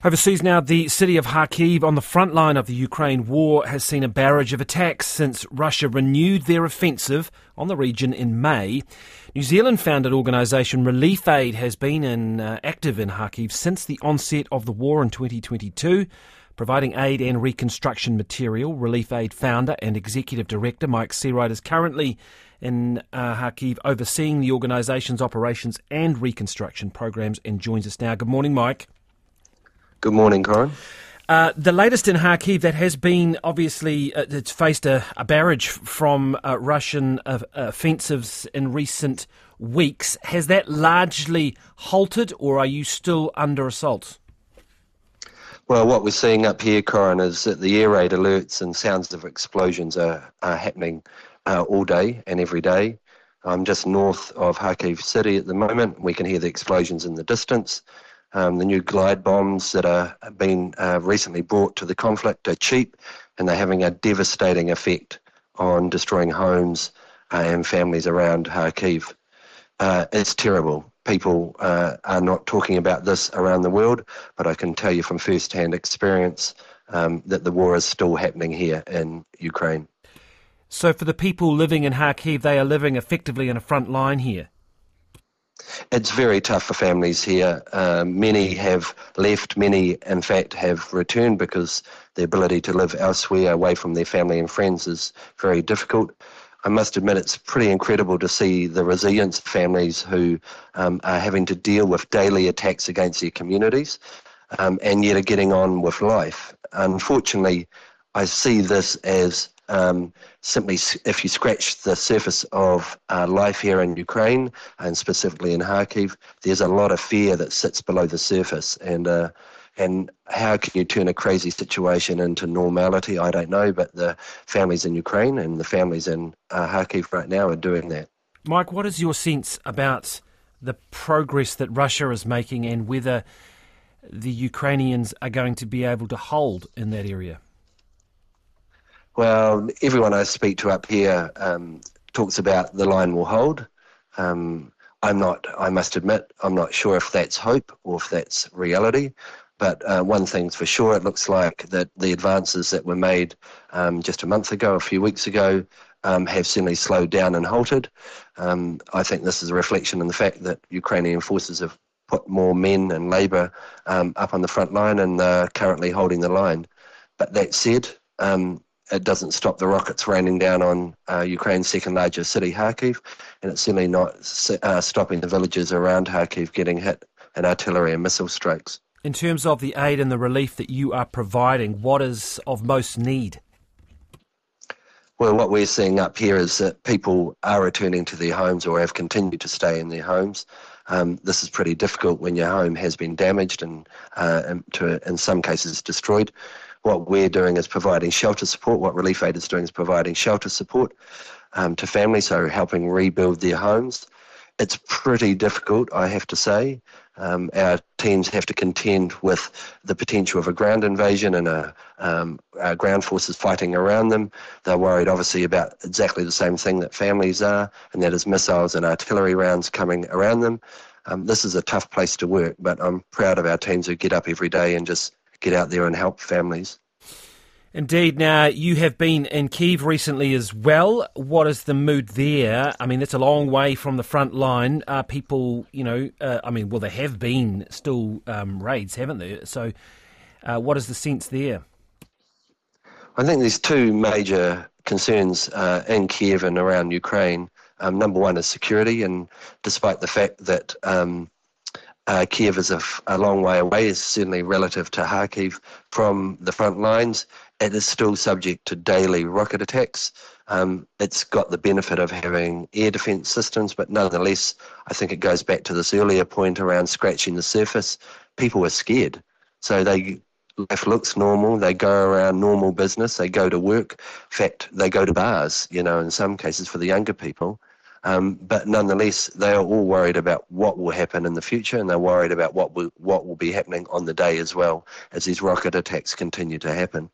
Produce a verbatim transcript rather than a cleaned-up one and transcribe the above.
Overseas now, the city of Kharkiv on the front line of the Ukraine war has seen a barrage of attacks since Russia renewed their offensive on the region in May. New Zealand-founded organisation Relief Aid has been in, uh, active in Kharkiv since the onset of the war in twenty twenty-two, providing aid and reconstruction material. Relief Aid founder and executive director Mike Seawright is currently in uh, Kharkiv overseeing the organisation's operations and reconstruction programs and joins us now. Good morning, Mike. Good morning, Corin. Uh, the latest in Kharkiv that has been, obviously, uh, it's faced a, a barrage from uh, Russian uh, offensives in recent weeks. Has that largely halted, or are you still under assault? Well, what we're seeing up here, Corin, is that the air raid alerts and sounds of explosions are, are happening uh, all day and every day. I'm just north of Kharkiv city at the moment. We can hear the explosions in the distance. Um, the new glide bombs that are being uh, recently brought to the conflict are cheap, and they're having a devastating effect on destroying homes uh, and families around Kharkiv. Uh, it's terrible. People uh, are not talking about this around the world, but I can tell you from first-hand experience um, that the war is still happening here in Ukraine. So for the people living in Kharkiv, they are living effectively in a front line here? It's very tough for families here. Uh, many have left, many in fact have returned because the ability to live elsewhere away from their family and friends is very difficult. I must admit it's pretty incredible to see the resilience of families who um, are having to deal with daily attacks against their communities um, and yet are getting on with life. Unfortunately, I see this as Um, simply, if you scratch the surface of uh, life here in Ukraine, and specifically in Kharkiv, there's a lot of fear that sits below the surface. And uh, and how can you turn a crazy situation into normality? I don't know, but the families in Ukraine and the families in uh, Kharkiv right now are doing that. Mike, what is your sense about the progress that Russia is making and whether the Ukrainians are going to be able to hold in that area? Well, everyone I speak to up here um, talks about the line will hold. Um, I'm not, I must admit, I'm not sure if that's hope or if that's reality. But uh, one thing's for sure, it looks like that the advances that were made um, just a month ago, a few weeks ago, um, have certainly slowed down and halted. Um, I think this is a reflection in the fact that Ukrainian forces have put more men and labour um, up on the front line and they're currently holding the line. But that said, um, it doesn't stop the rockets raining down on uh, Ukraine's second largest city, Kharkiv, and it's certainly not uh, stopping the villages around Kharkiv getting hit in artillery and missile strikes. In terms of the aid and the relief that you are providing, what is of most need? Well, what we're seeing up here is that people are returning to their homes or have continued to stay in their homes. Um, this is pretty difficult when your home has been damaged and, uh, and to, in some cases, destroyed. What we're doing is providing shelter support. What Relief Aid is doing is providing shelter support um, to families, so helping rebuild their homes. It's pretty difficult, I have to say. Um, our teams have to contend with the potential of a ground invasion and a, um, our ground forces fighting around them. They're worried, obviously, about exactly the same thing that families are, and that is missiles and artillery rounds coming around them. Um, this is a tough place to work, but I'm proud of our teams who get up every day and just get out there and help families. Indeed. Now, you have been in Kyiv recently as well. What is the mood there? I mean, that's a long way from the front line. Are people, you know, uh, I mean, well, there have been still um, raids, haven't there? So uh, what is the sense there? I think there's two major concerns uh, in Kyiv and around Ukraine. Um, number one is security, and despite the fact that um, Uh, Kyiv is a, f- a long way away, is certainly relative to Kharkiv from the front lines. It is still subject to daily rocket attacks. Um, it's got the benefit of having air defence systems, but nonetheless, I think it goes back to this earlier point around scratching the surface. People are scared. So they life looks normal. They go around normal business. They go to work. In fact, they go to bars, you know, in some cases for the younger people. Um, but nonetheless, they are all worried about what will happen in the future, and they're worried about what will, what will be happening on the day as well as these rocket attacks continue to happen.